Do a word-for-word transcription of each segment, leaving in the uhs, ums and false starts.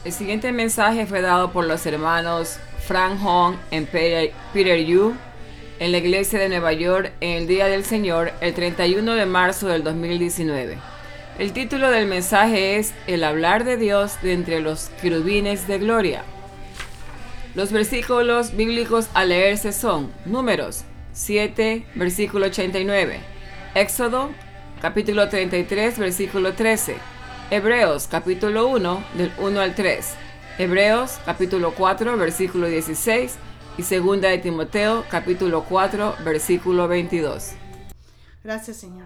El siguiente mensaje fue dado por los hermanos Frank Hong y Peter, Peter Yu en la iglesia de Nueva York en el Día del Señor, el treinta y uno de marzo del dos mil diecinueve. El título del mensaje es El hablar de Dios de entre los querubines de gloria. Los versículos bíblicos a leerse son Números siete, versículo ochenta y nueve, Éxodo, capítulo treinta y tres, versículo trece, Hebreos, capítulo uno, del uno al tres, Hebreos, capítulo cuatro, versículo dieciséis, y segunda de Timoteo, capítulo cuatro, versículo veintidós. Gracias, Señor.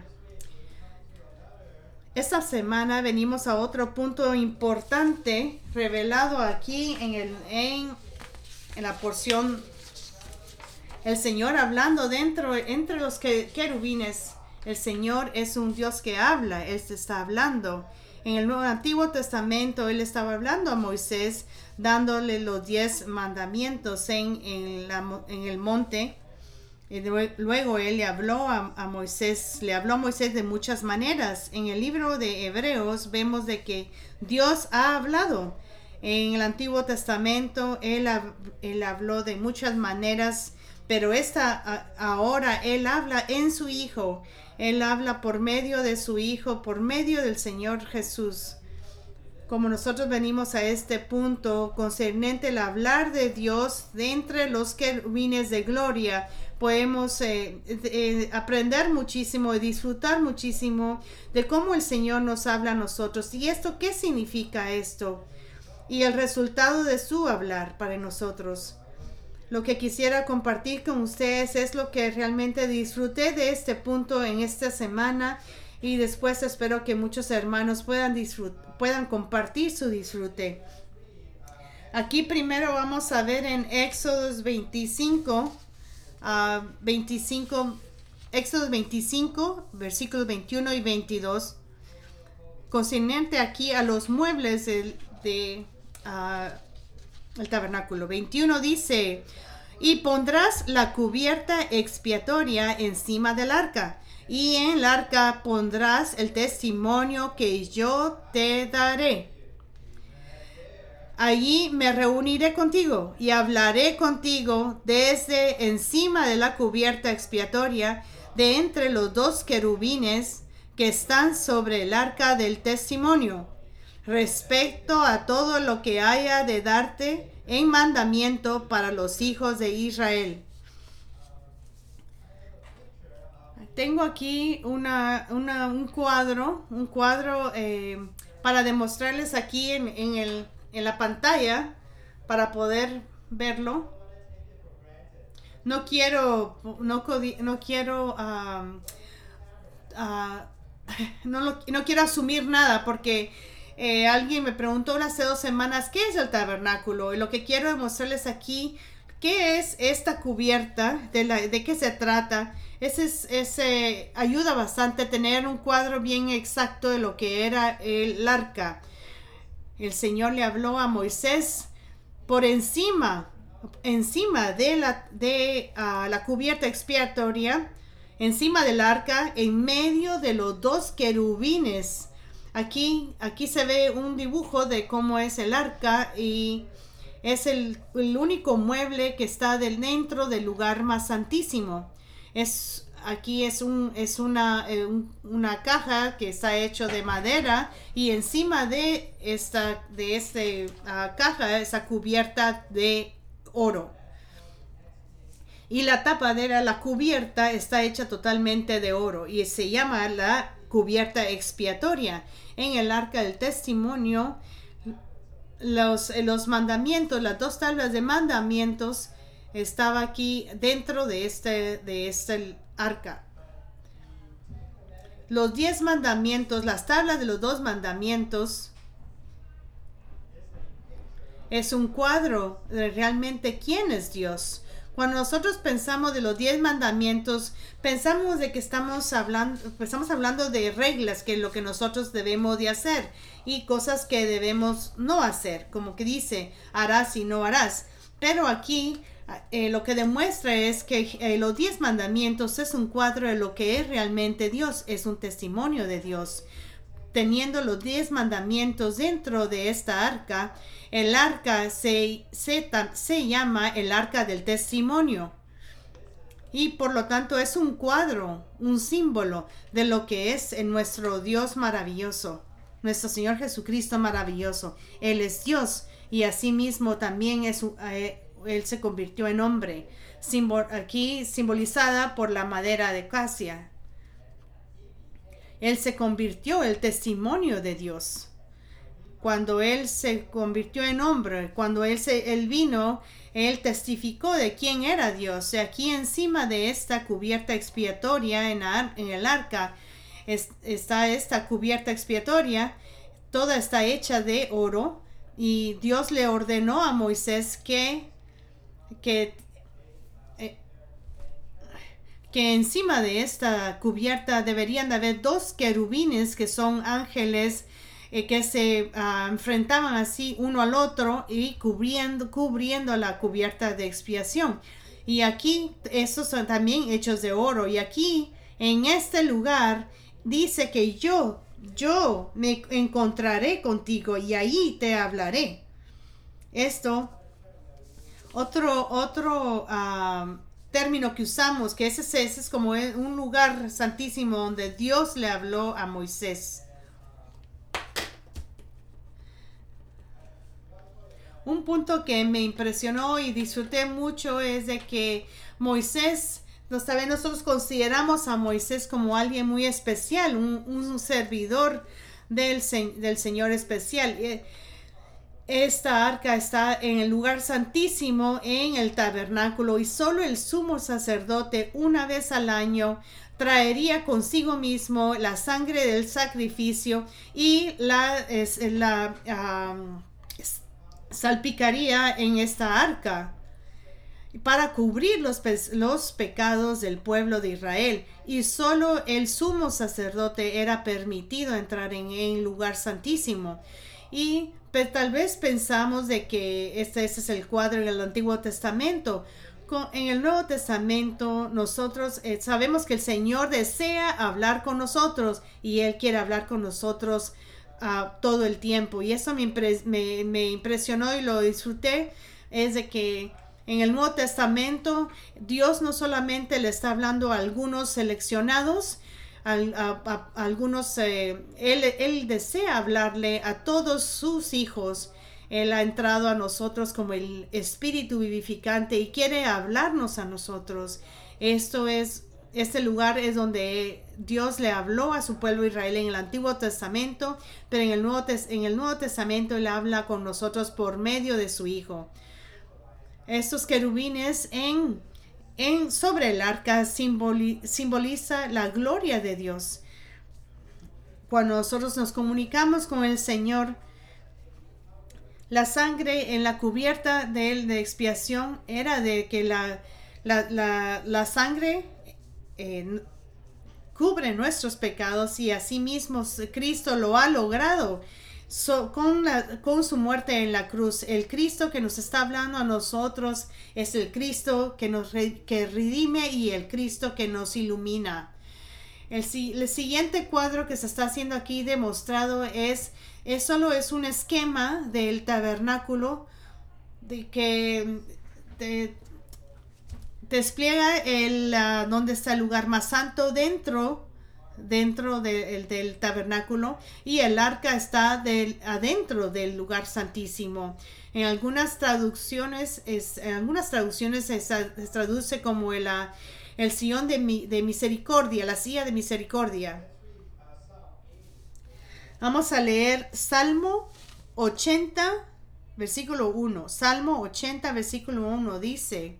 Esta semana venimos a otro punto importante revelado aquí en, el, en, en la porción. El Señor hablando dentro, entre los querubines. El Señor es un Dios que habla. Él se está hablando. En el Nuevo Antiguo Testamento, Él estaba hablando a Moisés, dándole los diez mandamientos en, en, la, en el monte. Y luego Él le habló a, a Moisés, le habló a Moisés de muchas maneras. En el libro de Hebreos vemos de que Dios ha hablado. En el Antiguo Testamento Él, él habló de muchas maneras, pero esta, ahora Él habla en su Hijo. Él habla por medio de su Hijo, por medio del Señor Jesús. Como nosotros venimos a este punto concerniente al hablar de Dios de entre los querubines de gloria, podemos eh, eh, aprender muchísimo y disfrutar muchísimo de cómo el Señor nos habla a nosotros. ¿Y esto qué significa esto? Y el resultado de su hablar para nosotros. Lo que quisiera compartir con ustedes es lo que realmente disfruté de este punto en esta semana, y después espero que muchos hermanos puedan disfrutar, puedan compartir su disfrute. Aquí primero vamos a ver en Éxodos veinticinco, uh, veinticinco, Éxodos veinticinco, versículos veintiuno y veintidós, concerniente aquí a los muebles de, de uh, el tabernáculo. veintiuno dice: y pondrás la cubierta expiatoria encima del arca, y en el arca pondrás el testimonio que yo te daré. Allí me reuniré contigo y hablaré contigo desde encima de la cubierta expiatoria, de entre los dos querubines que están sobre el arca del testimonio, respecto a todo lo que haya de darte en mandamiento para los hijos de Israel. Tengo aquí una, una, un cuadro, un cuadro eh, para demostrarles aquí en, en, el, en la pantalla para poder verlo. No quiero, no, no quiero, um, uh, no, lo, no quiero asumir nada porque Eh, alguien me preguntó hace dos semanas qué es el tabernáculo, y lo que quiero demostrarles aquí qué es esta cubierta, de, la, de qué se trata. Ese, es, ese ayuda bastante a tener un cuadro bien exacto de lo que era el arca. El Señor le habló a Moisés por encima, encima de la, de, uh, la cubierta expiatoria, encima del arca, en medio de los dos querubines. Aquí, aquí se ve un dibujo de cómo es el arca, y es el, el único mueble que está del, dentro del lugar más santísimo. Es, aquí es, un, es una, eh, un, una caja que está hecho de madera, y encima de esta de este, uh, caja, esa cubierta de oro. Y la tapadera, la cubierta, está hecha totalmente de oro y se llama la cubierta expiatoria. En el arca del testimonio, los, los mandamientos, las dos tablas de mandamientos, estaba aquí dentro de este, de este arca. Los diez mandamientos, las tablas de los dos mandamientos, es un cuadro de realmente quién es Dios. Cuando nosotros pensamos de los diez mandamientos, pensamos de que estamos hablando, estamos hablando de reglas, que es lo que nosotros debemos de hacer, y cosas que debemos no hacer, como que dice, harás y no harás. Pero aquí eh, lo que demuestra es que eh, los diez mandamientos es un cuadro de lo que es realmente Dios, es un testimonio de Dios. teniendo los diez mandamientos dentro de esta arca. El arca se, se, se llama el arca del testimonio. Y por lo tanto es un cuadro, un símbolo de lo que es en nuestro Dios maravilloso, nuestro Señor Jesucristo maravilloso. Él es Dios y asimismo también es, eh, Él se convirtió en hombre, Simbol, aquí simbolizada por la madera de acacia. Él se convirtió el testimonio de Dios. Cuando Él se convirtió en hombre, cuando Él, se, él vino, Él testificó de quién era Dios. Y aquí encima de esta cubierta expiatoria en, en el arca es, está esta cubierta expiatoria. Toda está hecha de oro. Y Dios le ordenó a Moisés que, que, eh, que encima de esta cubierta deberían de haber dos querubines que son ángeles Eh, que se uh, enfrentaban así uno al otro y cubriendo, cubriendo la cubierta de expiación. Y aquí, estos son también hechos de oro. Y aquí, en este lugar, dice que yo, yo me encontraré contigo y ahí te hablaré. Esto, otro, otro uh, término que usamos, que ese, ese es como un lugar santísimo donde Dios le habló a Moisés. Un punto que me impresionó y disfruté mucho es de que Moisés, también nosotros consideramos a Moisés como alguien muy especial, un, un servidor del, del Señor especial. Esta arca está en el lugar santísimo, en el tabernáculo, y solo el sumo sacerdote una vez al año traería consigo mismo la sangre del sacrificio y la... Es, la um, salpicaría en esta arca para cubrir los, pe los pecados del pueblo de Israel, y solo el sumo sacerdote era permitido entrar en el lugar santísimo. Y pues, tal vez pensamos de que este, este es el cuadro en el Antiguo Testamento. Con, en el Nuevo Testamento nosotros eh, sabemos que el Señor desea hablar con nosotros y Él quiere hablar con nosotros Uh, todo el tiempo, y eso me, impre me, me impresionó y lo disfruté. Es de que en el Nuevo Testamento Dios no solamente le está hablando a algunos seleccionados, a, a, a, a algunos eh, él, él desea hablarle a todos sus hijos. Él ha entrado a nosotros como el Espíritu vivificante y quiere hablarnos a nosotros. Esto es Este lugar es donde Dios le habló a su pueblo Israel en el Antiguo Testamento, pero en el Nuevo, en el Nuevo Testamento Él habla con nosotros por medio de su Hijo. Estos querubines en, en, sobre el arca simboli, simboliza la gloria de Dios. Cuando nosotros nos comunicamos con el Señor, la sangre en la cubierta de él de expiación era de que la, la, la, la sangre Eh, cubre nuestros pecados, y asimismo Cristo lo ha logrado so, con, la, con su muerte en la cruz. El Cristo que nos está hablando a nosotros es el Cristo que nos re, que redime y el Cristo que nos ilumina. El, el siguiente cuadro que se está haciendo aquí demostrado es, es solo es un esquema del tabernáculo de que de, despliega el uh, donde está el lugar más santo dentro dentro de, el, del tabernáculo, y el arca está del, adentro del lugar santísimo. En algunas traducciones es, en algunas traducciones se, se traduce como el, uh, el sillón de, mi, de misericordia, la silla de misericordia. Vamos a leer Salmo ochenta versículo uno. Salmo ochenta versículo uno dice: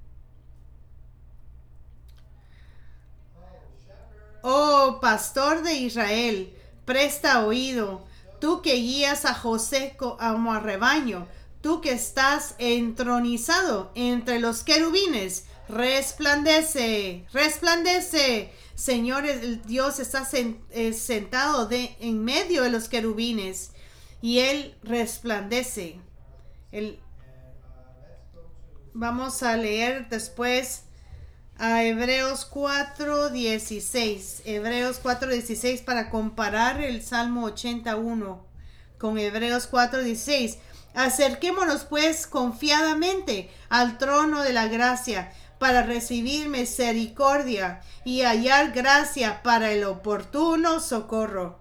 Oh, pastor de Israel, presta oído, tú que guías a José como a rebaño, tú que estás entronizado entre los querubines, resplandece, resplandece. Señor, el Dios está sentado de, en medio de los querubines, y Él resplandece. El, vamos a leer después a Hebreos cuatro dieciséis. Hebreos cuatro dieciséis para comparar el Salmo ochenta y uno con Hebreos cuatro dieciséis. Acerquémonos pues confiadamente al trono de la gracia para recibir misericordia y hallar gracia para el oportuno socorro.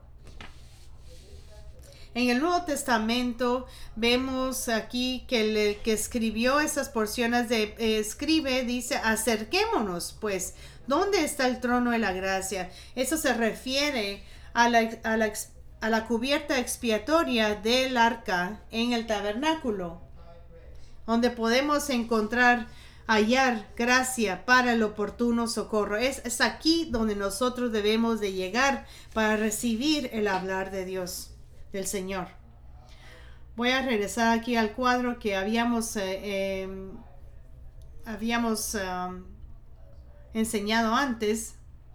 En el Nuevo Testamento vemos aquí que el que escribió esas porciones de eh, escribe, dice, acerquémonos pues. ¿Dónde está el trono de la gracia? Eso se refiere a la, a la, a la cubierta expiatoria del arca en el tabernáculo, donde podemos encontrar, hallar gracia para el oportuno socorro. Es, es aquí donde nosotros debemos de llegar para recibir el hablar de Dios, del Señor. Voy a regresar aquí al cuadro que habíamos eh, eh, habíamos um, enseñado antes.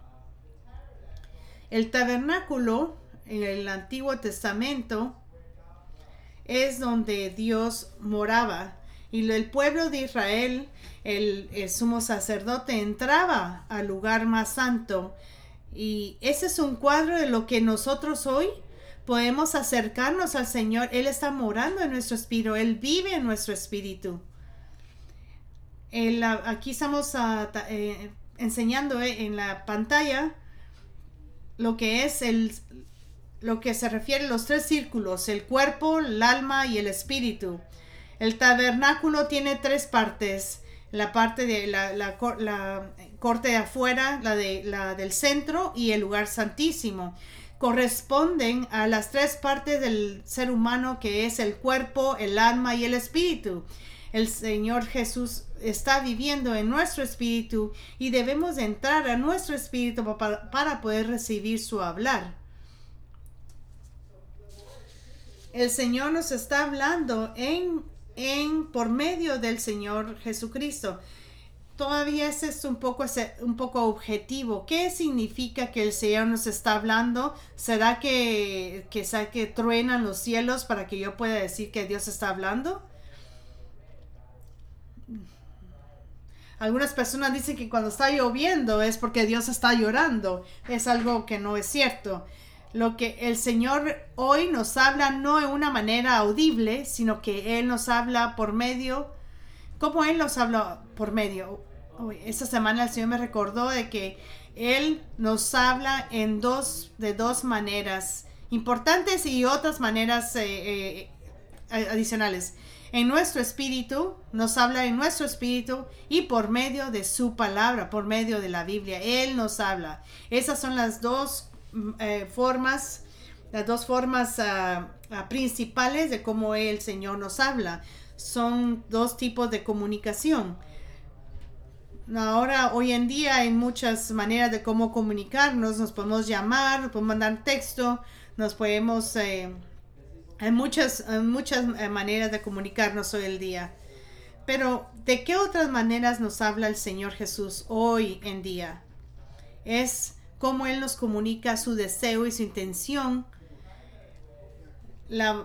El tabernáculo en el Antiguo Testamento es donde Dios moraba, y el pueblo de Israel, el, el sumo sacerdote, entraba al lugar más santo, y ese es un cuadro de lo que nosotros hoy podemos acercarnos al Señor. Él está morando en nuestro espíritu, Él vive en nuestro espíritu. El, aquí estamos uh, eh, enseñando eh, en la pantalla lo que es el lo que se refiere a los tres círculos: el cuerpo, el alma y el espíritu. El tabernáculo tiene tres partes: la parte de la, la, la corte de afuera, la, de, la del centro y el lugar santísimo. Corresponden a las tres partes del ser humano, que es el cuerpo, el alma y el espíritu. El Señor Jesús está viviendo en nuestro espíritu y debemos de entrar a nuestro espíritu para, para poder recibir su hablar. El Señor nos está hablando en, en por medio del Señor Jesucristo. Todavía es esto un poco, un poco objetivo. ¿Qué significa que el Señor nos está hablando? ¿Será que, que, que truenan los cielos para que yo pueda decir que Dios está hablando? Algunas personas dicen que cuando está lloviendo es porque Dios está llorando. Es algo que no es cierto. Lo que el Señor hoy nos habla no de una manera audible, sino que Él nos habla por medio. ¿Cómo Él nos habla por medio? Hoy, esta semana el Señor me recordó de que Él nos habla en dos, de dos maneras importantes y otras maneras eh, eh, adicionales. En nuestro espíritu, nos habla en nuestro espíritu, y por medio de su palabra, por medio de la Biblia, Él nos habla. Esas son las dos eh, formas, las dos formas uh, uh, principales de cómo el Señor nos habla. Son dos tipos de comunicación. Ahora, hoy en día, hay muchas maneras de cómo comunicarnos. Nos podemos llamar, nos podemos mandar texto, nos podemos... Eh, Hay muchas, muchas maneras de comunicarnos hoy en día. Pero, ¿de qué otras maneras nos habla el Señor Jesús hoy en día? Es cómo Él nos comunica su deseo y su intención. La,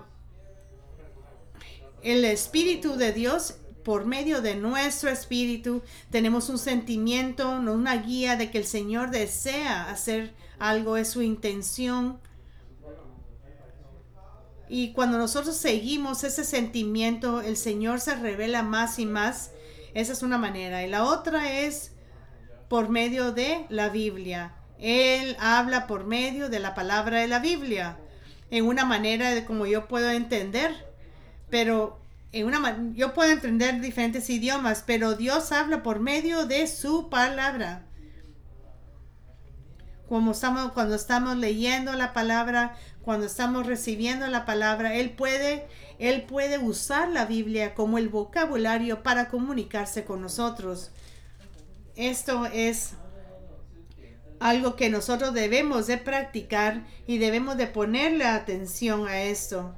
el Espíritu de Dios, por medio de nuestro espíritu, tenemos un sentimiento, una guía de que el Señor desea hacer algo, es su intención. Y cuando nosotros seguimos ese sentimiento, el Señor se revela más y más. Esa es una manera. Y la otra es por medio de la Biblia. Él habla por medio de la palabra de la Biblia, en una manera de como yo puedo entender. Pero en una yo puedo entender diferentes idiomas, pero Dios habla por medio de su palabra. Como estamos, cuando estamos leyendo la palabra, cuando estamos recibiendo la palabra, Él puede, Él puede usar la Biblia como el vocabulario para comunicarse con nosotros. Esto es algo que nosotros debemos de practicar y debemos de ponerle atención a esto.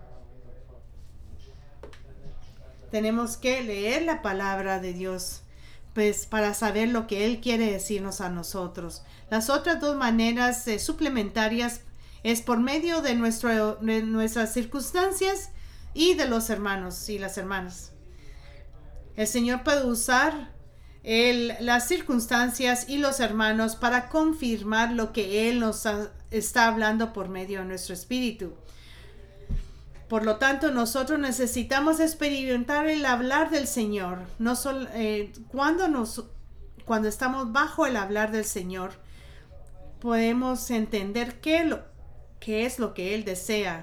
Tenemos que leer la palabra de Dios, pues, para saber lo que Él quiere decirnos a nosotros. Las otras dos maneras eh, suplementarias es por medio de, nuestro, de nuestras circunstancias y de los hermanos y las hermanas. El Señor puede usar el, las circunstancias y los hermanos para confirmar lo que Él nos ha, está hablando por medio de nuestro espíritu. Por lo tanto, nosotros necesitamos experimentar el hablar del Señor. No solo, eh, cuando, nos, cuando estamos bajo el hablar del Señor, podemos entender qué, lo, qué es lo que Él desea.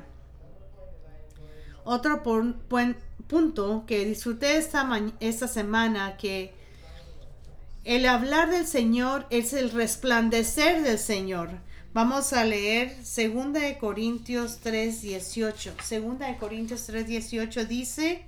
Otro por, buen punto que disfruté esta, esta semana, que el hablar del Señor es el resplandecer del Señor. Vamos a leer segunda de Corintios tres dieciocho. segunda de Corintios tres dieciocho dice: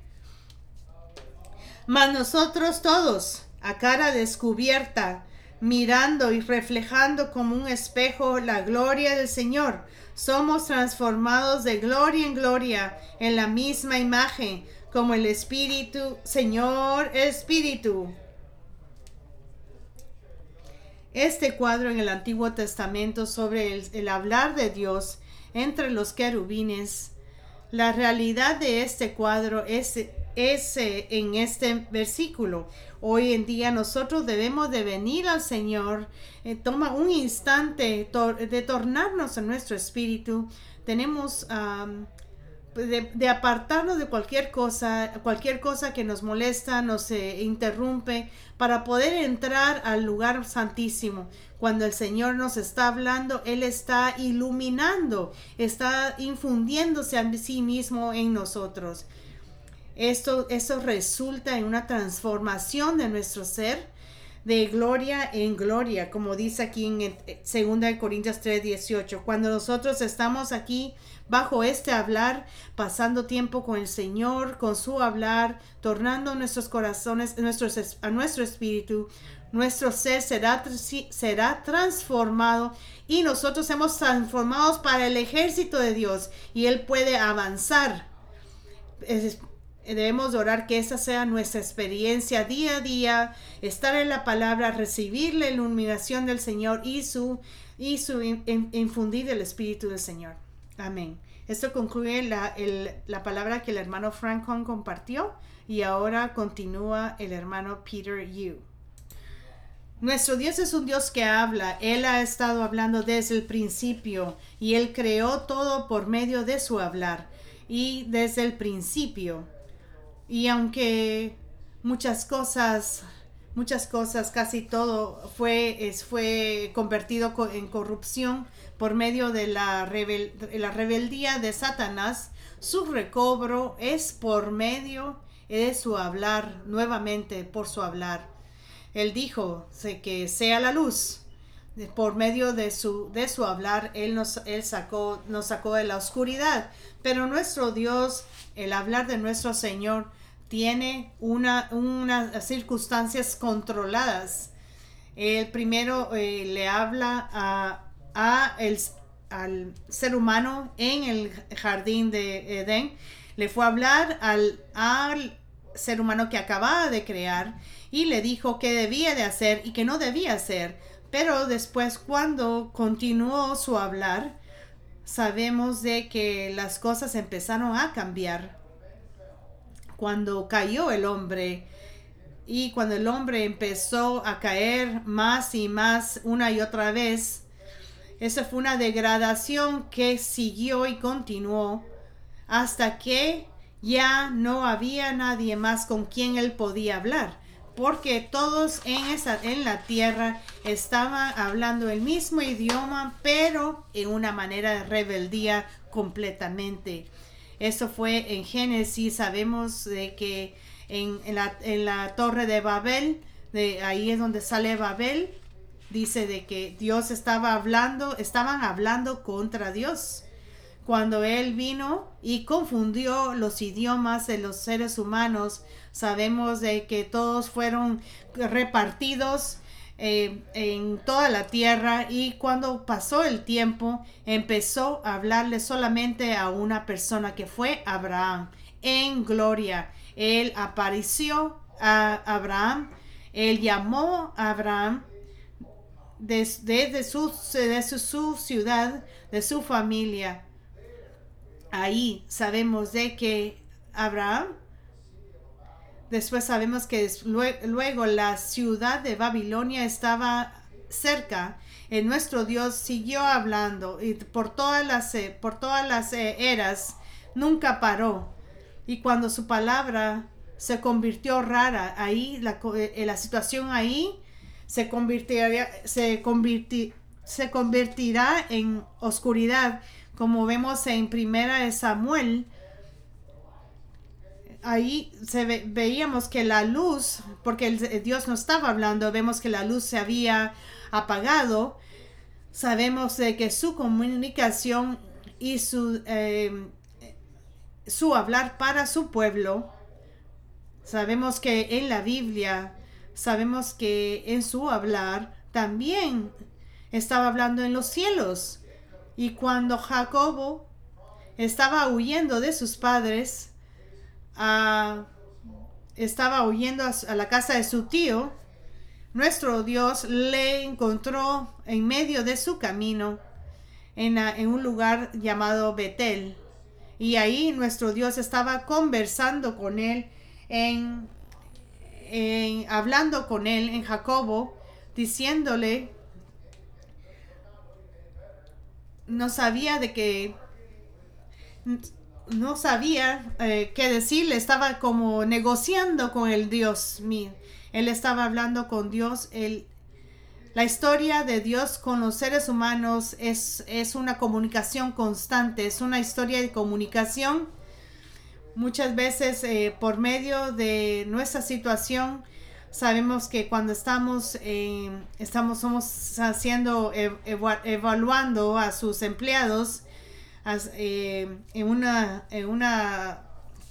mas nosotros todos, a cara descubierta, mirando y reflejando como un espejo la gloria del Señor, somos transformados de gloria en gloria en la misma imagen, como el Espíritu, Señor Espíritu. Este cuadro en el Antiguo Testamento sobre el, el hablar de Dios entre los querubines, la realidad de este cuadro es, es eh, en este versículo. Hoy en día nosotros debemos de venir al Señor, eh, toma un instante tor de tornarnos en nuestro espíritu. Tenemos um, de, de apartarnos de cualquier cosa, cualquier cosa que nos molesta, nos eh, interrumpe, para poder entrar al lugar santísimo. Cuando el Señor nos está hablando, Él está iluminando, está infundiéndose a sí mismo en nosotros. Esto, esto resulta en una transformación de nuestro ser, de gloria en gloria, como dice aquí en segunda de Corintios tres dieciocho. Cuando nosotros estamos aquí bajo este hablar, pasando tiempo con el Señor, con su hablar, tornando nuestros corazones, nuestros, a nuestro espíritu, nuestro ser será, será transformado, y nosotros somos transformados para el ejército de Dios, y Él puede avanzar. Es, Debemos orar que esa sea nuestra experiencia día a día, estar en la palabra, recibir la iluminación del Señor y su, y su in, in, infundir el Espíritu del Señor. Amén. Esto concluye la, el, la palabra que el hermano Frank Hong compartió, y ahora continúa el hermano Peter Yu. Nuestro Dios es un Dios que habla. Él ha estado hablando desde el principio, y Él creó todo por medio de su hablar, y desde el principio. Y aunque muchas cosas, muchas cosas, casi todo fue, es, fue convertido en corrupción por medio de la, rebel, la rebeldía de Satanás, su recobro es por medio de su hablar, nuevamente por su hablar. Él dijo que sea la luz. Por medio de su, de su hablar, Él, nos, él sacó, nos sacó de la oscuridad. Pero nuestro Dios, el hablar de nuestro Señor, tiene una, unas circunstancias controladas. El primero eh, le habla a, a el, al ser humano en el jardín de Edén. Le fue a hablar al, al ser humano que acababa de crear, y le dijo qué debía de hacer y qué no debía hacer. Pero después, cuando continuó su hablar, sabemos de que las cosas empezaron a cambiar. Cuando cayó el hombre, y cuando el hombre empezó a caer más y más una y otra vez, esa fue una degradación que siguió y continuó hasta que ya no había nadie más con quien él podía hablar, porque todos en, esa, en la tierra estaban hablando el mismo idioma, pero en una manera de rebeldía completamente. Eso fue en Génesis. Sabemos de que en, en, la, en la torre de Babel, de ahí es donde sale Babel, dice de que Dios estaba hablando, estaban hablando contra Dios. Cuando Él vino y confundió los idiomas de los seres humanos, sabemos de que todos fueron repartidos Eh, en toda la tierra, y cuando pasó el tiempo empezó a hablarle solamente a una persona, que fue Abraham en gloria. Él apareció a Abraham, él llamó a Abraham desde de su, de su, su ciudad, de su familia. Ahí sabemos de que Abraham Después sabemos que luego la ciudad de Babilonia estaba cerca. Y nuestro Dios siguió hablando y por todas las, por todas las eras nunca paró. Y cuando su palabra se convirtió rara, ahí la, la situación ahí se convertirá, se, convirti, se convertirá en oscuridad, como vemos en Primera de Samuel. Ahí se ve, veíamos que la luz, porque el, Dios no estaba hablando, vemos que la luz se había apagado. Sabemos de que su comunicación y su, eh, su hablar para su pueblo, sabemos que en la Biblia, sabemos que en su hablar también estaba hablando en los cielos. Y cuando Jacobo estaba huyendo de sus padres, uh, estaba huyendo a, a la casa de su tío, nuestro Dios le encontró en medio de su camino en, a, en un lugar llamado Betel. Y ahí nuestro Dios estaba conversando con él, en, en, hablando con él en Jacobo, diciéndole, no sabía de qué, no sabía eh, qué decirle, estaba como negociando con el Dios mío. Él estaba hablando con Dios. Él, la historia de Dios con los seres humanos es, es una comunicación constante, es una historia de comunicación. Muchas veces eh, por medio de nuestra situación, sabemos que cuando estamos, eh, estamos somos haciendo, ev- evaluando a sus empleados as, eh, en una, en una,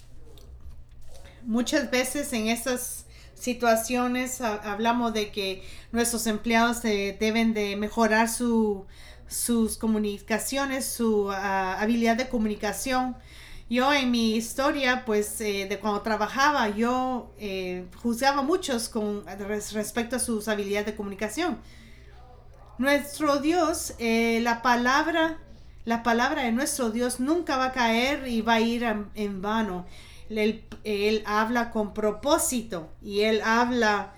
muchas veces en estas situaciones a, hablamos de que nuestros empleados de, deben de mejorar su, sus comunicaciones, su uh, habilidad de comunicación. Yo en mi historia, pues eh, de cuando trabajaba, yo eh, juzgaba a muchos con respecto a sus habilidades de comunicación. Nuestro Dios, eh, la palabra, la palabra de nuestro Dios nunca va a caer y va a ir en, en vano. Él, él habla con propósito y él habla,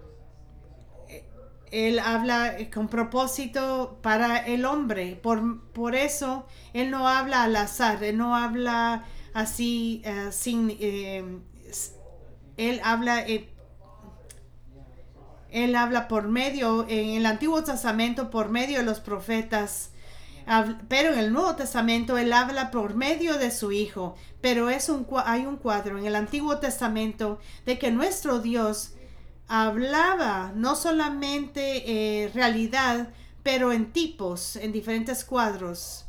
él habla con propósito para el hombre. Por, por eso él no habla al azar, él no habla así, uh, sin, eh, él habla, eh, él habla por medio, en el Antiguo Testamento, por medio de los profetas. Pero en el Nuevo Testamento él habla por medio de su Hijo. Pero es un, hay un cuadro en el Antiguo Testamento de que nuestro Dios hablaba no solamente eh, realidad, pero en tipos, en diferentes cuadros.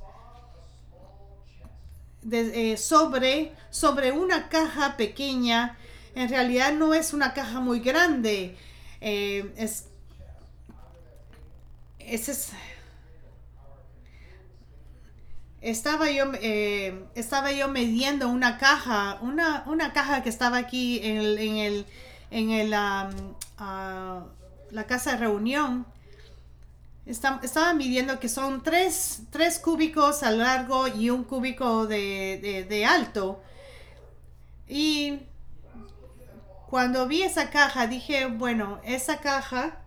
De, eh, sobre, sobre una caja pequeña. En realidad no es una caja muy grande. Eh, es, ese es... Estaba yo, eh, estaba yo midiendo una caja, una, una caja que estaba aquí en el, en el, en el, um, uh, la casa de reunión. Está, estaba midiendo que son tres, tres cúbicos a largo y un cúbico de, de, de alto. Y cuando vi esa caja dije, bueno, esa caja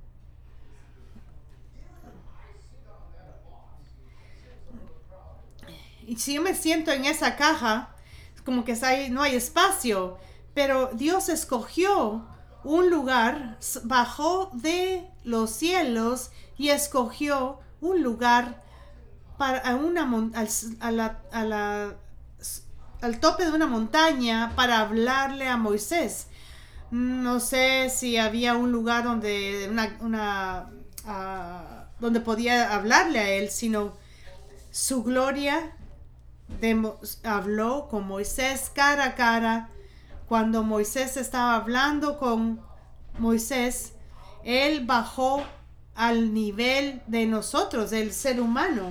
y si yo me siento en esa caja, como que hay, no hay espacio, pero Dios escogió un lugar, bajó de los cielos y escogió un lugar para una al, a la, a la, al tope de una montaña para hablarle a Moisés. No sé si había un lugar donde una, una uh, donde podía hablarle a él, sino su gloria de, habló con Moisés cara a cara. Cuando Moisés estaba hablando con Moisés, él bajó al nivel de nosotros, del ser humano.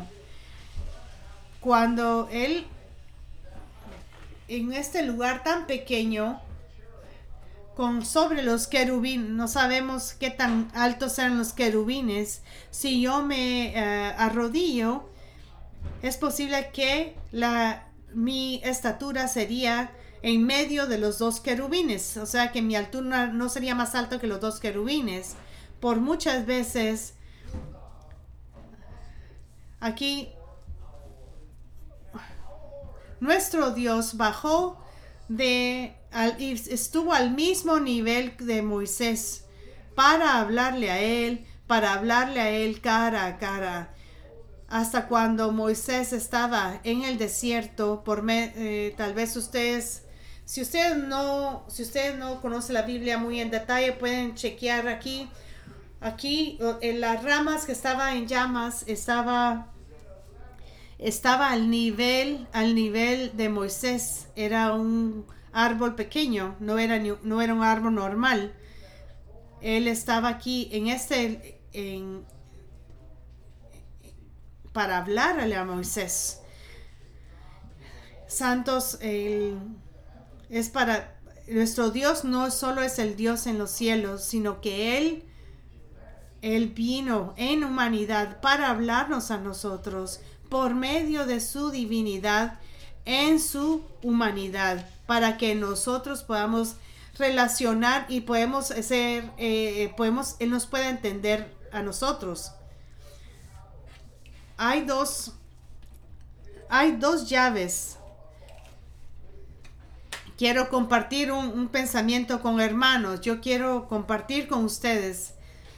Cuando él, en este lugar tan pequeño, con sobre los querubines, no sabemos qué tan altos eran los querubines. Si yo me uh, arrodillo, es posible que la, mi estatura sería en medio de los dos querubines. O sea que mi altura no sería más alto que los dos querubines. Por muchas veces aquí nuestro Dios bajó de al, y estuvo al mismo nivel de Moisés para hablarle a él, para hablarle a él cara a cara. Hasta cuando Moisés estaba en el desierto, por me, eh, tal vez ustedes, si ustedes no, si ustedes no conocen la Biblia muy en detalle, pueden chequear aquí, aquí en las ramas que estaban en llamas, estaba, estaba al nivel, al nivel de Moisés. Era un árbol pequeño, no era, no era un árbol normal. Él estaba aquí en este, en para hablarle a Moisés. Santos, el, es para nuestro Dios no solo es el Dios en los cielos, sino que Él, Él vino en humanidad para hablarnos a nosotros por medio de su divinidad en su humanidad, para que nosotros podamos relacionar y podemos ser, eh, podemos, Él nos pueda entender a nosotros. Hay dos, hay dos llaves. Quiero compartir un, un pensamiento con hermanos. Yo quiero compartir con ustedes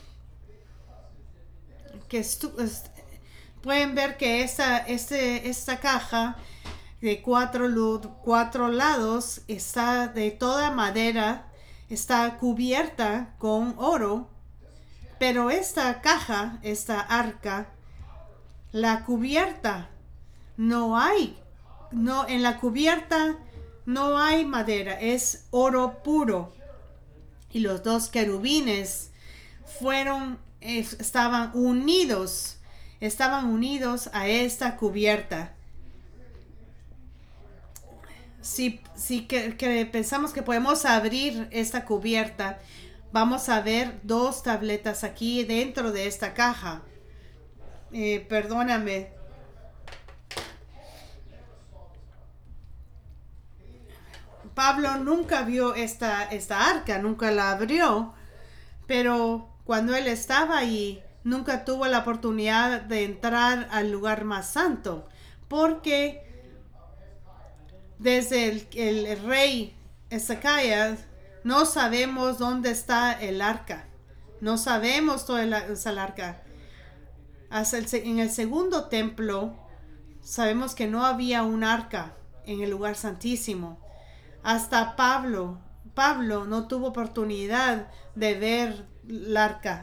que estu, est, pueden ver que esta, este, esta caja de cuatro, cuatro lados está de toda madera, está cubierta con oro, pero esta caja, esta arca, la cubierta, no hay, no, en la cubierta no hay madera, es oro puro. Y los dos querubines fueron, eh, estaban unidos, estaban unidos a esta cubierta. Si, si que, que pensamos que podemos abrir esta cubierta, vamos a ver dos tabletas aquí dentro de esta caja. Eh, perdóname. Pablo nunca vio esta, esta arca, nunca la abrió, pero cuando él estaba ahí, nunca tuvo la oportunidad de entrar al lugar más santo, porque desde el, el rey Ezequías no sabemos dónde está el arca, no sabemos toda la, esa arca. Hasta el, en el segundo templo sabemos que no había un arca en el lugar santísimo. Hasta Pablo, Pablo no tuvo oportunidad de ver el arca.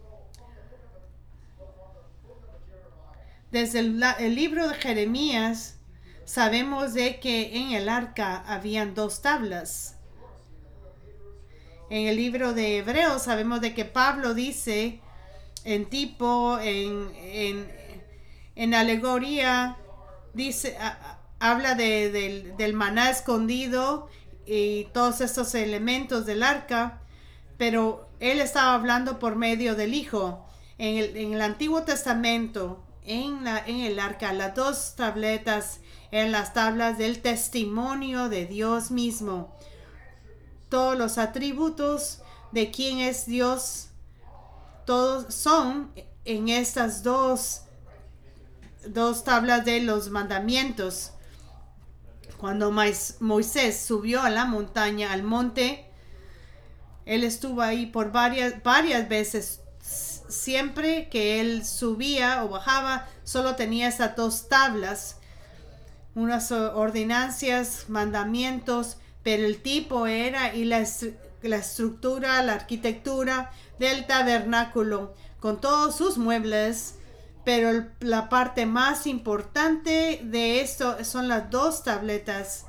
Desde el, el libro de Jeremías sabemos de que en el arca habían dos tablas. En el libro de Hebreos sabemos de que Pablo dice en tipo, en, en, en alegoría, dice, a, habla de, de, del maná escondido y todos estos elementos del arca, pero él estaba hablando por medio del Hijo. En el, en el Antiguo Testamento, en, la, en el arca, las dos tabletas eran las tablas del testimonio de Dios mismo. Todos los atributos de quién es Dios, todos son en estas dos, dos tablas de los mandamientos. Cuando Moisés subió a la montaña, al monte, él estuvo ahí por varias, varias veces. Siempre que él subía o bajaba, solo tenía esas dos tablas, unas ordenancias, mandamientos, pero el tipo era y la, la estructura, la arquitectura del tabernáculo con todos sus muebles, pero el, la parte más importante de esto son las dos tabletas,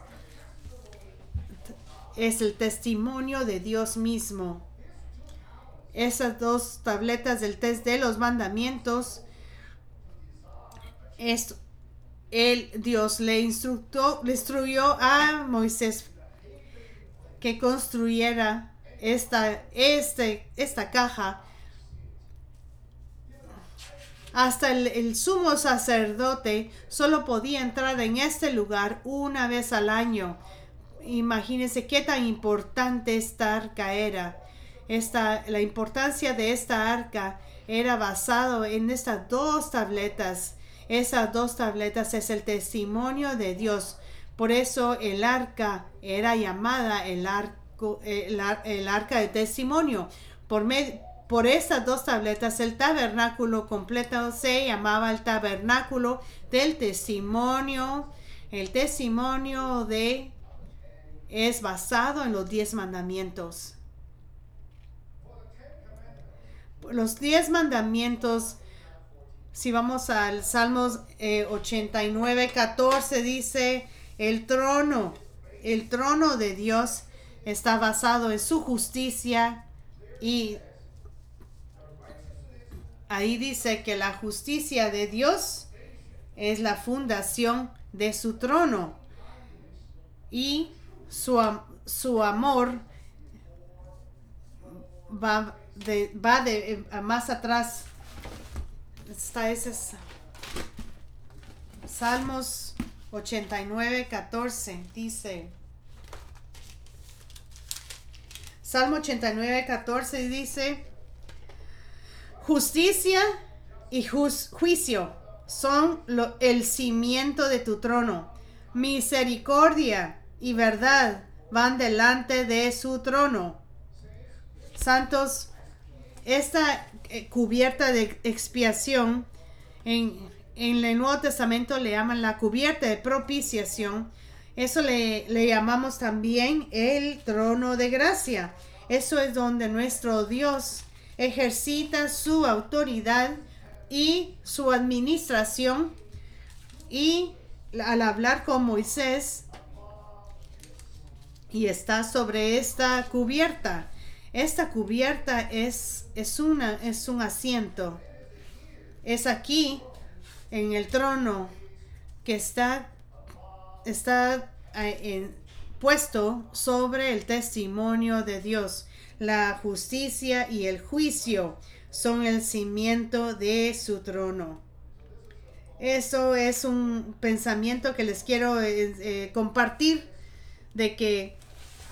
es el testimonio de Dios mismo. Esas dos tabletas del test de los mandamientos, es el Dios le instruyó, le instruyó a Moisés que construyera esta, este, esta caja. Hasta el, el sumo sacerdote solo podía entrar en este lugar una vez al año imagínense qué tan importante esta arca era. Esta, la importancia de esta arca era basado en estas dos tabletas. Esas dos tabletas es el testimonio de Dios. Por eso el arca era llamada el, arco, el, el arca de testimonio. Por, med, por estas dos tabletas el tabernáculo completo se llamaba el tabernáculo del testimonio. El testimonio de es basado en los diez mandamientos. Los diez mandamientos, si vamos al Salmos eh, ochenta y nueve, catorce, dice, el trono, el trono de Dios está basado en su justicia, y ahí dice que la justicia de Dios es la fundación de su trono, y su, su amor va de, va de a más atrás. Está ese Salmos ochenta y nueve, catorce, dice, Salmo ochenta y nueve, catorce dice, justicia y juz, juicio son lo, el cimiento de tu trono, misericordia y verdad van delante de su trono. Santos, esta eh, cubierta de expiación en, en el Nuevo Testamento le llaman la cubierta de propiciación. Eso le, le llamamos también el trono de gracia. Eso es donde nuestro Dios ejercita su autoridad y su administración. Y al hablar con Moisés, y está sobre esta cubierta. Esta cubierta es, es, una, es un asiento. Es aquí, en el trono, que está, está en, puesto sobre el testimonio de Dios. La justicia y el juicio son el cimiento de su trono. Eso es un pensamiento que les quiero eh, eh, compartir, de que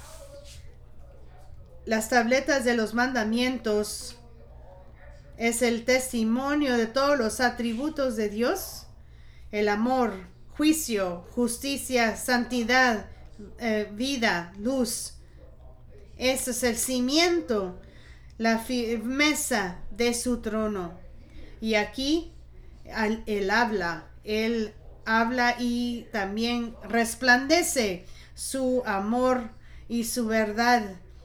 las tabletas de los mandamientos es el testimonio de todos los atributos de Dios: el amor, juicio, justicia, santidad, eh, vida, luz. Ese es el cimiento, la firmeza de su trono. Y aquí al, él habla, él habla y también resplandece su amor y su verdad.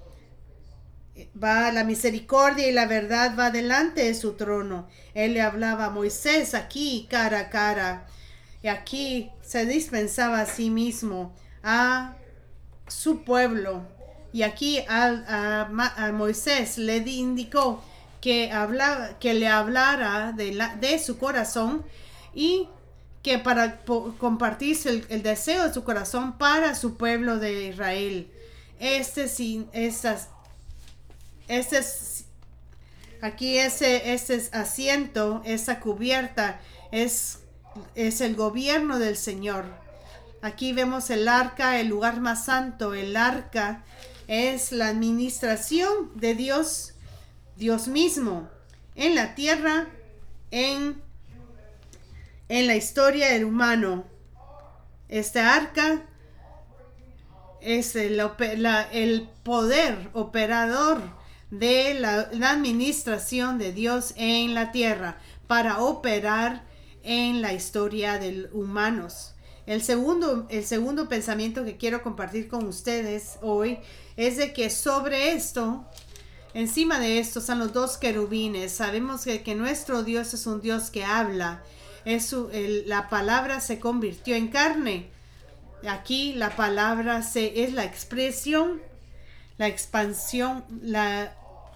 Va la misericordia y la verdad va delante de su trono. Él le hablaba a Moisés aquí cara a cara, y aquí se dispensaba a sí mismo a su pueblo. Y aquí a, a, a Moisés le indicó que, hablaba, que le hablara de, la, de su corazón, y que para po, compartirse el, el deseo de su corazón para su pueblo de Israel. Este sin estas Este es, aquí ese, ese asiento, esa cubierta es, es el gobierno del Señor. Aquí vemos el arca, el lugar más santo. El arca es la administración de Dios, Dios mismo, en la tierra, en, en la historia del humano. Esta arca es el, la, el poder operador de la, la administración de Dios en la tierra para operar en la historia de humanos. El segundo, el segundo pensamiento que quiero compartir con ustedes hoy es de que sobre esto, encima de esto, están los dos querubines. Sabemos que, que nuestro Dios es un Dios que habla. Es su, el, la palabra se convirtió en carne. Aquí la palabra se, es la expresión, la expansión, la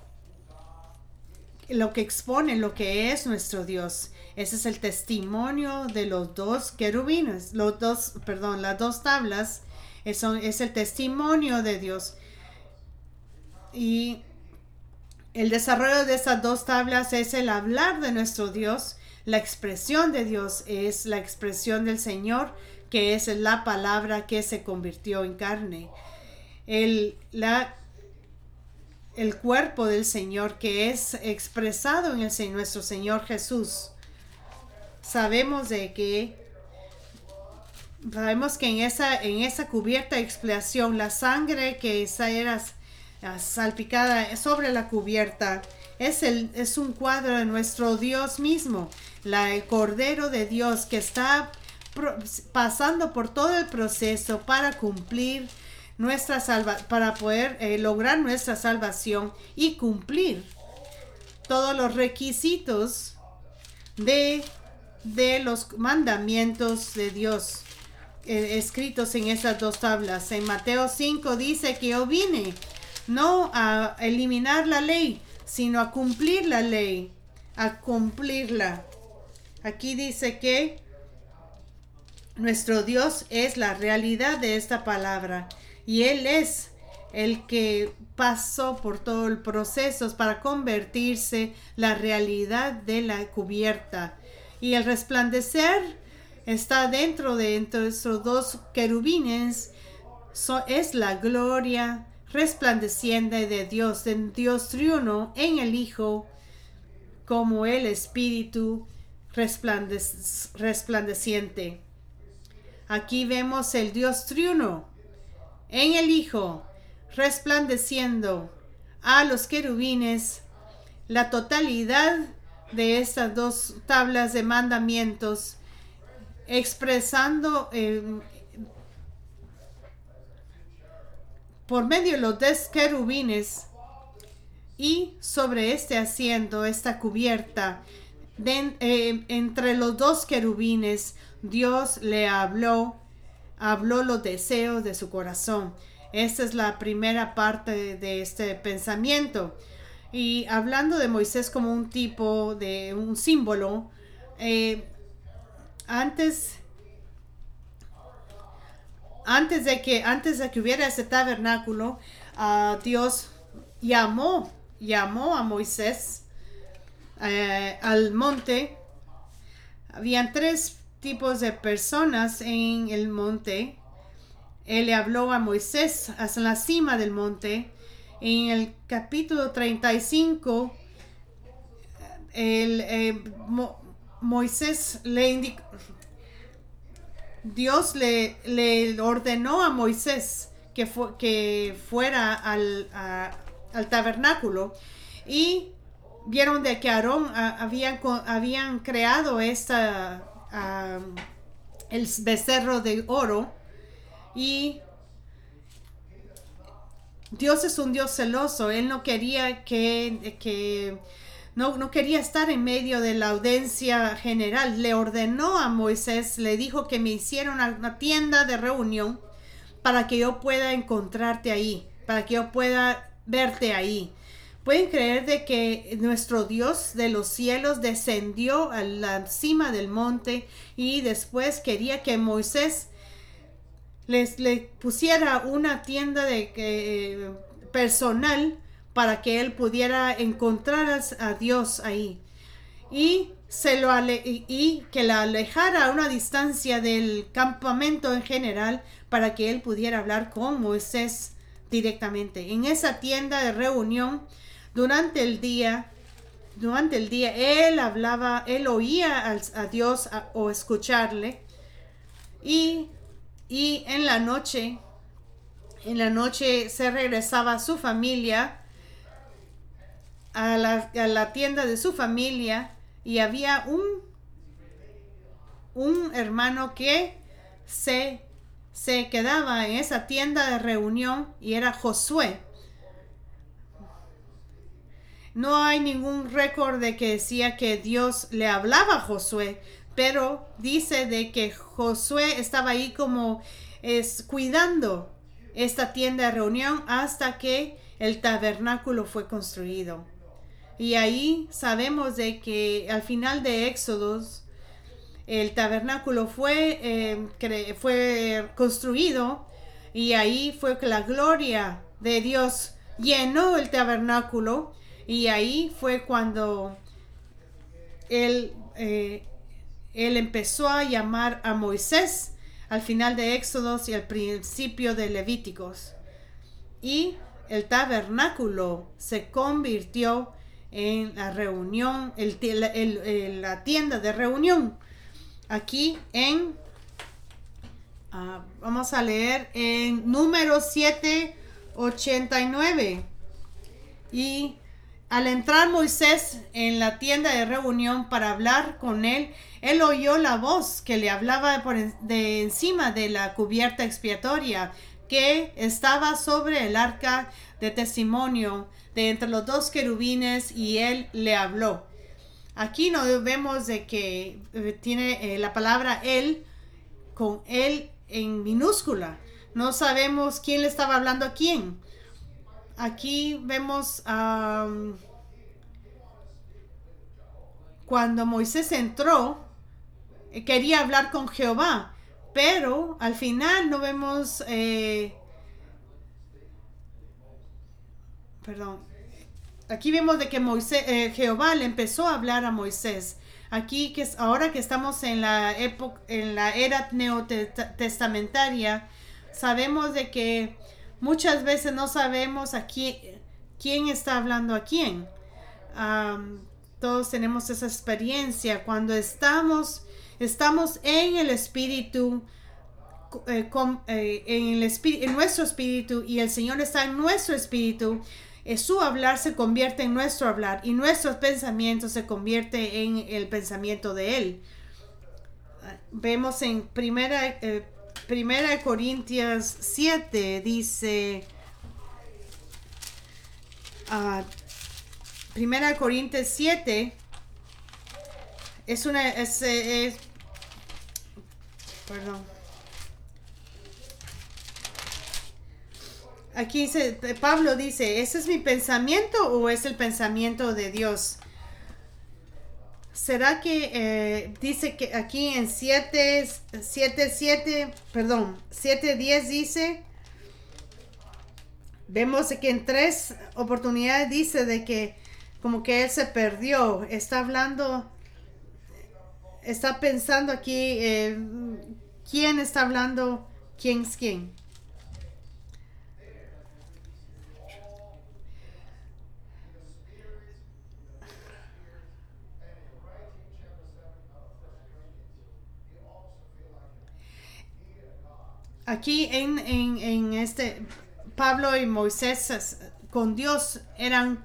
lo que expone lo que es nuestro Dios. Ese es el testimonio de los dos querubines, los dos, perdón, las dos tablas, eso es el testimonio de Dios. Y el desarrollo de esas dos tablas es el hablar de nuestro Dios. La expresión de Dios es la expresión del Señor que es la palabra que se convirtió en carne. El, la, el cuerpo del Señor que es expresado en el, nuestro Señor Jesús. Sabemos de que sabemos que en esa, en esa cubierta de expiación, la sangre que esa era salpicada sobre la cubierta es, el, es un cuadro de nuestro Dios mismo, la, el Cordero de Dios que está pro, pasando por todo el proceso para cumplir nuestra salva, para poder eh, lograr nuestra salvación y cumplir todos los requisitos de, de los mandamientos de Dios eh, escritos en esas dos tablas. En Mateo cinco dice que yo vine no a eliminar la ley, sino a cumplir la ley, a cumplirla. Aquí dice que nuestro Dios es la realidad de esta palabra y Él es el que pasó por todo el proceso para convertirse la realidad de la cubierta. Y el resplandecer está dentro de entre estos dos querubines, so, es la gloria resplandeciente de Dios, de Dios triuno en el Hijo, como el Espíritu resplandec- resplandeciente. Aquí vemos el Dios triuno en el Hijo, resplandeciendo a los querubines, la totalidad de estas dos tablas de mandamientos, expresando eh, por medio de los dos querubines, y sobre este asiento, esta cubierta, de, eh, entre los dos querubines, Dios le habló, habló los deseos de su corazón. Esta es la primera parte de, de este pensamiento. Y hablando de Moisés como un tipo de un símbolo, eh, antes, antes de que antes de que hubiera ese tabernáculo, uh, Dios llamó, llamó a Moisés eh, al monte. Habían tres tipos de personas en el monte. Él le habló a Moisés hasta la cima del monte. En el capítulo treinta y cinco, el, eh, Mo, Moisés le indicó, Dios le, le ordenó a Moisés que, fu que fuera al, a, al tabernáculo, y vieron de que Aarón a, habían, habían creado esta, uh, el becerro de oro, y Dios es un Dios celoso. Él no quería que, que no, no quería estar en medio de la audiencia general. Le ordenó a Moisés, le dijo que me hiciera una, una tienda de reunión para que yo pueda encontrarte ahí, para que yo pueda verte ahí. ¿Pueden creer de que nuestro Dios de los cielos descendió a la cima del monte y después quería que Moisés les le pusiera una tienda de eh, personal para que él pudiera encontrar a, a Dios ahí, y se lo ale y, y que la alejara a una distancia del campamento en general para que él pudiera hablar con Moisés directamente en esa tienda de reunión. Durante el día durante el día él hablaba, él oía a, a Dios a, o escucharle, y Y en la noche, en la noche se regresaba a su familia, a la, a la tienda de su familia, y había un, un hermano que se, se quedaba en esa tienda de reunión, y era Josué. No hay ningún récord de que decía que Dios le hablaba a Josué, pero dice de que Josué estaba ahí como es, cuidando esta tienda de reunión hasta que el tabernáculo fue construido. Y ahí sabemos de que al final de Éxodos el tabernáculo fue, eh, fue construido, y ahí fue que la gloria de Dios llenó el tabernáculo, y ahí fue cuando él... Eh, Él empezó a llamar a Moisés al final de Éxodos y al principio de Levíticos. Y el tabernáculo se convirtió en la reunión, el, el, el, la tienda de reunión. Aquí en, uh, vamos a leer en número siete ochenta y nueve. Y al entrar Moisés en la tienda de reunión para hablar con él, él oyó la voz que le hablaba por en, de encima de la cubierta expiatoria que estaba sobre el arca de testimonio de entre los dos querubines, y él le habló. Aquí no vemos de que eh, tiene eh, la palabra él con él en minúscula. No sabemos quién le estaba hablando a quién. Aquí vemos um, cuando Moisés entró, eh, quería hablar con Jehová, pero al final no vemos, eh, perdón, aquí vemos de que Moisés, eh, Jehová le empezó a hablar a Moisés. Aquí que es ahora que estamos en la época, en la era neotestamentaria, sabemos de que muchas veces no sabemos a quién, quién está hablando a quién. Um, todos tenemos esa experiencia cuando estamos estamos en el espíritu, eh, con, eh, en el espíritu, en nuestro espíritu, y el Señor está en nuestro espíritu. Eh, su hablar se convierte en nuestro hablar, y nuestros pensamientos se convierte en el pensamiento de Él. Vemos en primera eh, Primera de Corintios siete, dice, uh, Primera de Corintios siete, es una, es, es, perdón, aquí dice, Pablo dice, ¿ese es mi pensamiento o es el pensamiento de Dios? ¿Será que eh, dice que aquí en siete, siete, siete, perdón, siete diez dice, vemos que en tres oportunidades dice de que como que él se perdió, está hablando, está pensando aquí, eh, ¿quién está hablando? ¿Quién es quién? Aquí en, en, en este, Pablo y Moisés con Dios eran,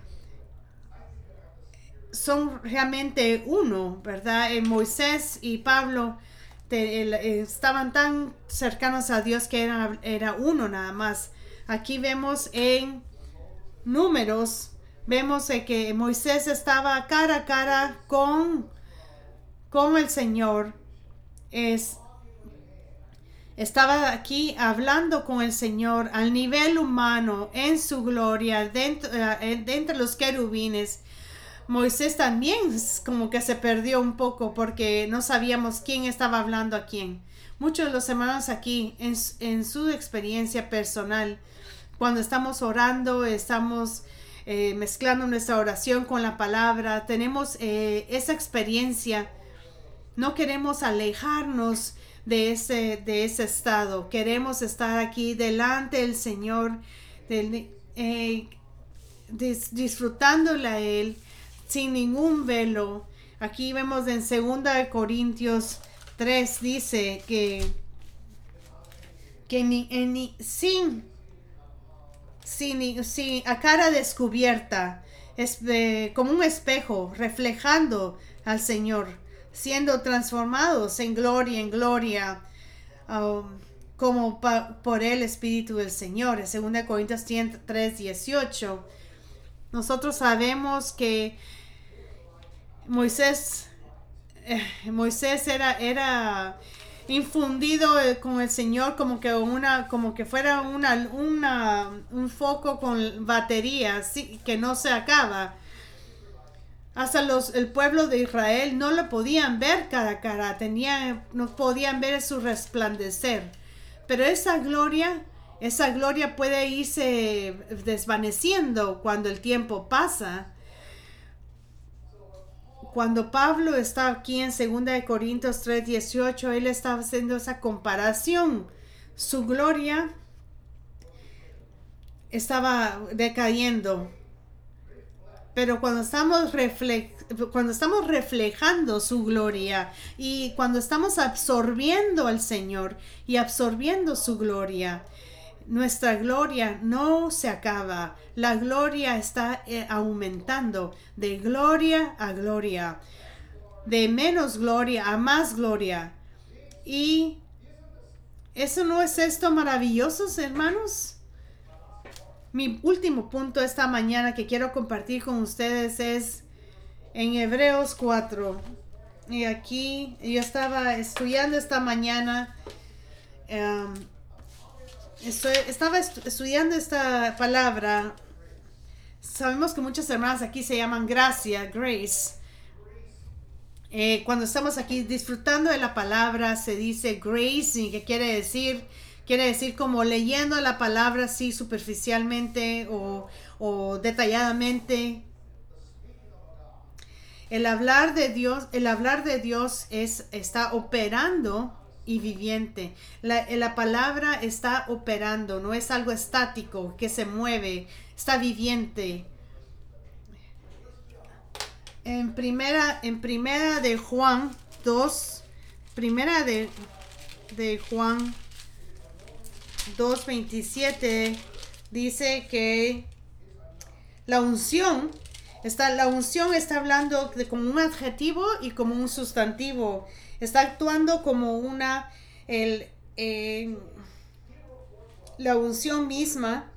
son realmente uno, ¿verdad? Eh, Moisés y Pablo te, el, eh, estaban tan cercanos a Dios que era, era uno nada más. Aquí vemos en Números, vemos de que Moisés estaba cara a cara con, con el Señor. Es Estaba aquí hablando con el Señor al nivel humano, en su gloria, dentro, uh, de entre los querubines. Moisés también como que se perdió un poco porque no sabíamos quién estaba hablando a quién. Muchos de los hermanos aquí, en, en su experiencia personal, cuando estamos orando, estamos eh, mezclando nuestra oración con la palabra, tenemos eh, esa experiencia. No queremos alejarnos de ese, de ese estado. Queremos estar aquí delante del Señor, del, eh, dis, disfrutándole a Él sin ningún velo. Aquí vemos en segunda de Corintios tres, dice que, que ni, ni, sin, sin, sin a cara descubierta, es, eh, como un espejo, reflejando al Señor, siendo transformados en gloria, en gloria, um, como pa, por el Espíritu del Señor. En segunda Corintios tres, dieciocho, nosotros sabemos que Moisés, eh, Moisés era, era infundido con el Señor como que una, como que fuera una, una, un foco con batería, sí, que no se acaba. Hasta los, el pueblo de Israel no lo podían ver cara a cara, tenían, no podían ver su resplandecer. Pero esa gloria, esa gloria puede irse desvaneciendo cuando el tiempo pasa. cuando Pablo está aquí en segunda de Corintios tres dieciocho, él está haciendo esa comparación. Su gloria estaba decayendo. Pero cuando estamos, refle- cuando estamos reflejando su gloria y cuando estamos absorbiendo al Señor y absorbiendo su gloria, nuestra gloria no se acaba. La gloria está eh, aumentando de gloria a gloria, de menos gloria a más gloria. Y eso no es esto maravilloso, hermanos. Mi último punto esta mañana que quiero compartir con ustedes es en Hebreos cuatro. Y aquí yo estaba estudiando esta mañana. Um, estoy, estaba estu- estudiando esta palabra. Sabemos que muchas hermanas aquí se llaman gracia, grace. Eh, cuando estamos aquí disfrutando de la palabra, se dice grace, y que quiere decir... Quiere decir como leyendo la palabra así superficialmente o, o detalladamente. El hablar de Dios, el hablar de Dios es, está operando y viviente. La, la palabra está operando, no es algo estático que se mueve, está viviente. En primera, en primera de Juan dos, primera de, de Juan dos veintisiete dice que la unción está, la unción está hablando de como un adjetivo y como un sustantivo. Está actuando como una el, eh, la unción misma.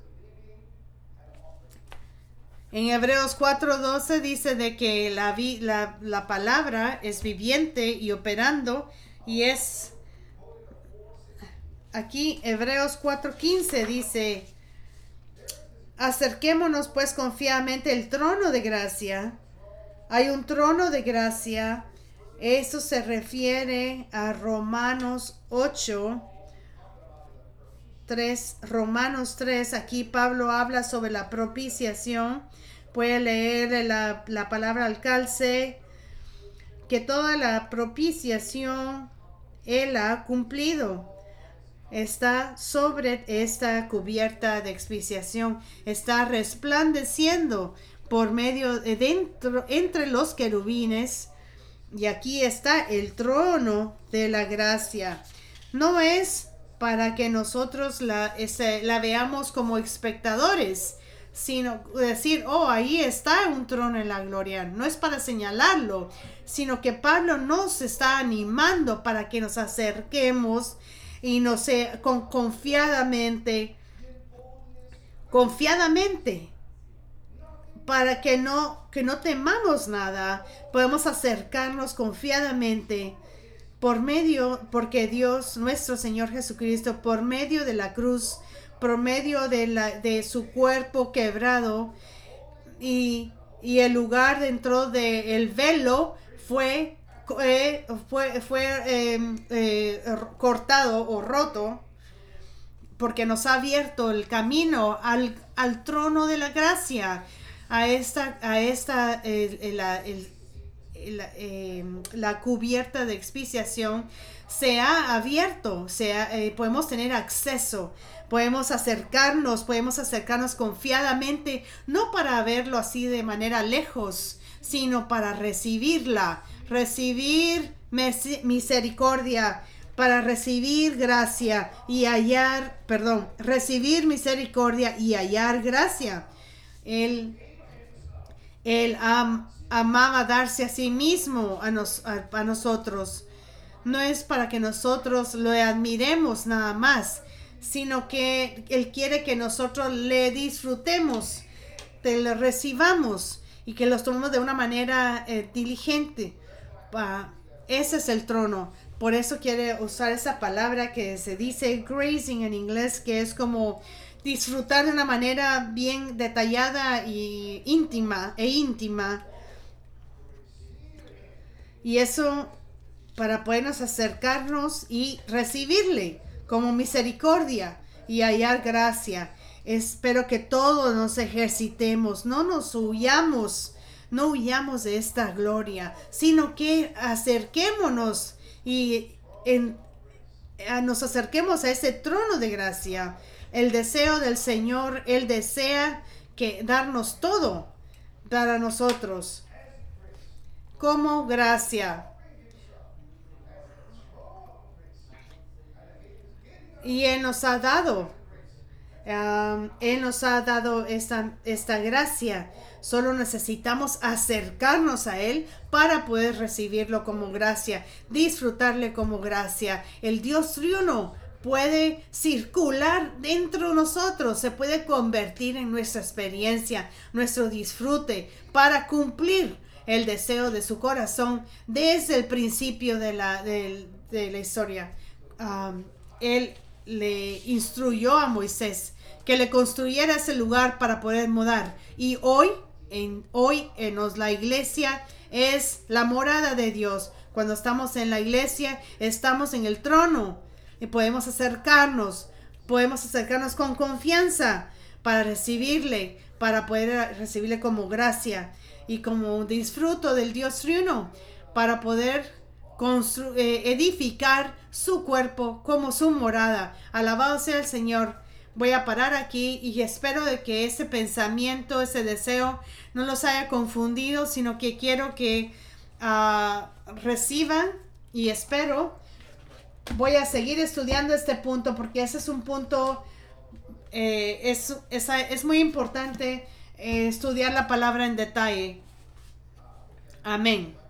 En Hebreos cuatro doce dice de que la, la, la palabra es viviente y operando, y es aquí Hebreos cuatro quince dice: acerquémonos pues confiadamente al trono de gracia. Hay un trono de gracia. Eso se refiere a Romanos ocho tres. Romanos tres. Aquí Pablo habla sobre la propiciación. Puede leer la, la palabra al calce, que toda la propiciación él ha cumplido. Está sobre esta cubierta de expiación, está resplandeciendo por medio de dentro, entre los querubines, y aquí está el trono de la gracia. No es para que nosotros la, ese, la veamos como espectadores, sino decir, oh, ahí está un trono en la gloria. No es para señalarlo, sino que Pablo nos está animando para que nos acerquemos y no sé, con confiadamente, confiadamente, para que no, que no temamos nada, podemos acercarnos confiadamente por medio, porque Dios, nuestro Señor Jesucristo, por medio de la cruz, por medio de, la, de su cuerpo quebrado y, y el lugar dentro del velo fue Eh, fue, fue eh, eh, cortado o roto, porque nos ha abierto el camino al, al trono de la gracia, a esta, a esta eh, la, el, el, eh, la cubierta de expiación se ha abierto, se ha, eh, podemos tener acceso, podemos acercarnos, podemos acercarnos confiadamente, no para verlo así de manera lejos, sino para recibirla, recibir misericordia, para recibir gracia y hallar, perdón, recibir misericordia y hallar gracia. Él, él am, amaba darse a sí mismo a, nos, a, a nosotros. No es para que nosotros lo admiremos nada más, sino que Él quiere que nosotros le disfrutemos, que le recibamos y que los tomemos de una manera eh, diligente. Uh, ese es el trono. Por eso quiere usar esa palabra que se dice grazing en inglés, que es como disfrutar de una manera bien detallada y íntima e íntima. Y eso para podernos acercarnos y recibirle como misericordia y hallar gracia. Espero que todos nos ejercitemos, no nos huyamos, no huyamos de esta gloria, sino que acerquémonos y en, a, nos acerquemos a ese trono de gracia. El deseo del Señor, Él desea que darnos todo para nosotros como gracia. Y Él nos ha dado, um, Él nos ha dado esta, esta gracia. Solo necesitamos acercarnos a Él para poder recibirlo como gracia, disfrutarle como gracia. El Dios triuno puede circular dentro de nosotros, se puede convertir en nuestra experiencia, nuestro disfrute, para cumplir el deseo de su corazón desde el principio de la, de, de la historia. Um, él le instruyó a Moisés que le construyera ese lugar para poder morar. Y hoy, en, hoy en nos, la iglesia es la morada de Dios. Cuando estamos en la iglesia, estamos en el trono y podemos acercarnos, podemos acercarnos con confianza para recibirle, para poder recibirle como gracia y como disfruto del Dios triuno, para poder Constru- eh, edificar su cuerpo como su morada. Alabado sea el Señor. Voy a parar aquí y espero de que ese pensamiento, ese deseo no los haya confundido, sino que quiero que uh, reciban, y espero voy a seguir estudiando este punto porque ese es un punto eh, es, es, es muy importante eh, estudiar la palabra en detalle. Amén.